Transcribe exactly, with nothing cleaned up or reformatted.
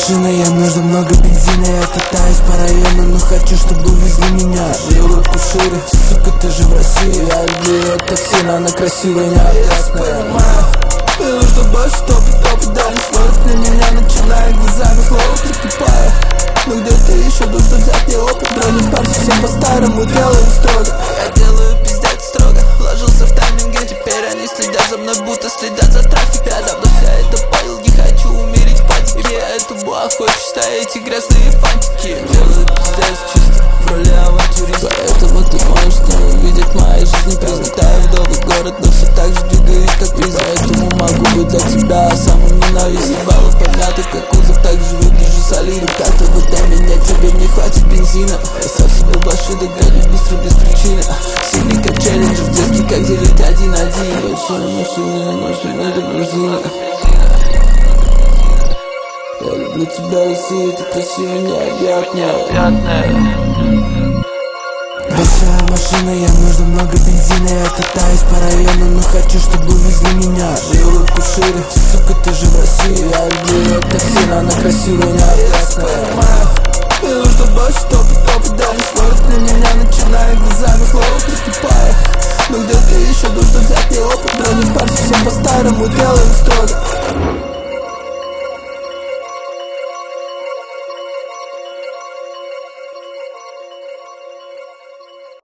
машина, я нужно много бензина. Я катаюсь по району, но хочу, чтобы везли меня. Улыбку шире, сука, ты же в России. Я люблю ее так сильно, она красивая, неопасная. Вижу, что больше топит, топит, да не смотрит на меня. Начинаю глазами слово прикипая. Но где-то еще нужно взять мне опыт. Броню парни, все по-старому делаю строго. Я делаю пиздец строго, вложился в тайминги. Теперь они следят за мной, будто следят за трафик. Я давно вся это понял, не хочу умереть в патике. Поэтому охочешься эти грязные фантики. Делаю пиздец чисто, в роли авантюриста. Поэтому ты можешь не увидеть моей жизни. Призлетаю в новый город, но все так же двигаюсь, как ты. Поэтому могу быть для тебя самым ненавистным. Баллов помятых, как кузов, так же выгляжу солидно. Как-то вот до меня тебе не хватит бензина. Оставь себе большой догоню быстро, без причины. Сильный как челленджер, детский как делить один-один. Большая машина, может быть лимузина. Я люблю тебя, Россия, ты красивая, необъятная. Большая машина, я нужно много бензина. Я катаюсь по району, но хочу, чтобы везли меня. Улыбку шире, сука, ты же в России. Я люблю ее так сильно, она красивая, неопасная. Вижу, что больше топит, топит, да не смотрит на меня. Начинаю глазами слово прикипая. Но где-то еще нужно взять мне опыт. Броню парни, все по-старому делаю строго.